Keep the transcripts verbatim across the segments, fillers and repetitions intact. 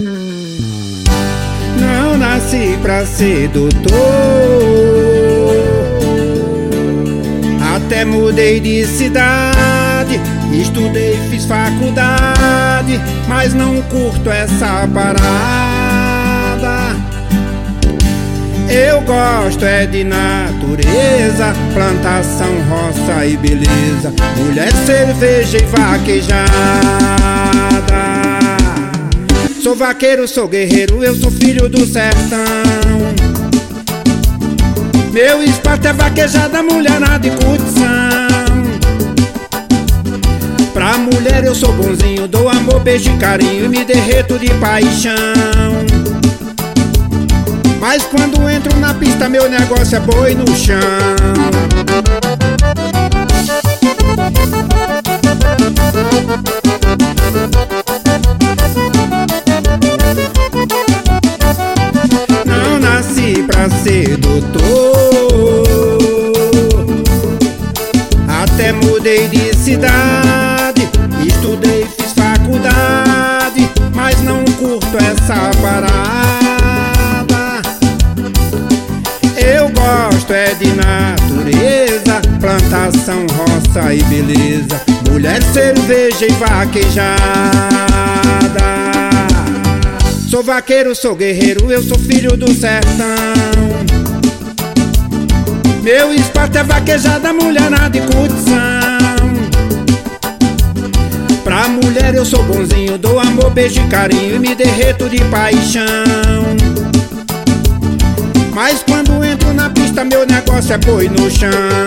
Não nasci pra ser doutor, até mudei de cidade, estudei, fiz faculdade, mas não curto essa parada. Eu gosto é de natureza, plantação, roça e beleza, mulher, cerveja e vaquejada. Sou vaqueiro, sou guerreiro, eu sou filho do sertão. Meu esporte é vaquejada, mulherada e curtição. Pra mulher eu sou bonzinho, dou amor, beijo e carinho e me derreto de paixão. Mas quando entro na pista meu negócio é boi no chão. Não nasci pra ser doutor, até mudei de cidade, estudei, fiz faculdade, mas não curto essa parada. Eu gosto é de natureza, plantação, roça e beleza, mulher, cerveja e vaquejada. Sou vaqueiro, sou guerreiro, eu sou filho do sertão. Meu esporte é vaquejada, mulherada e curtição. Pra mulher eu sou bonzinho, dou amor, beijo e carinho e me derreto de paixão. Mas quando entro na pista meu negócio é boi no chão.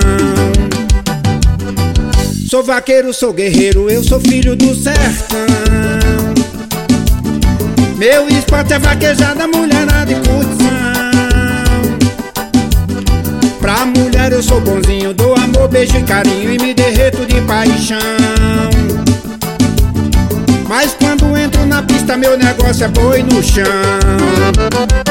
Sou vaqueiro, sou guerreiro, eu sou filho do sertão. Meu esporte é vaquejada, mulherada e curtição. Pra mulher eu sou bonzinho, dou amor, beijo e carinho e me derreto de paixão. Mas quando entro na pista meu negócio é boi no chão.